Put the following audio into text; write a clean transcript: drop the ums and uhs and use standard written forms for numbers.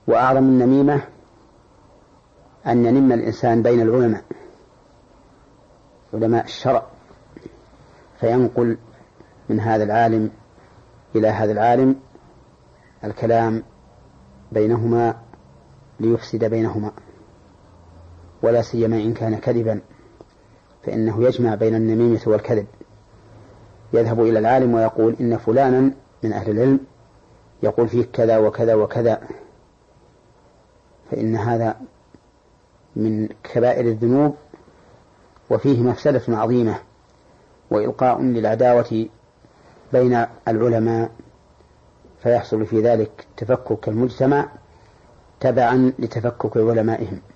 وأعظم النميمة أن ينم الإنسان بين العلماء، علماء الشرع، فينقل من هذا العالم إلى هذا العالم الكلام بينهما ليفسد بينهما، ولا سيما إن كان كذبا، فإنه يجمع بين النميمة والكذب. يذهب إلى العالم ويقول إن فلانا من أهل العلم يقول فيه كذا وكذا وكذا، فإن هذا من كبائر الذنوب، وفيه مفسدة عظيمة وإلقاء للعداوة بين العلماء، فيحصل في ذلك تفكك المجتمع تبعا لتفكك علمائهم.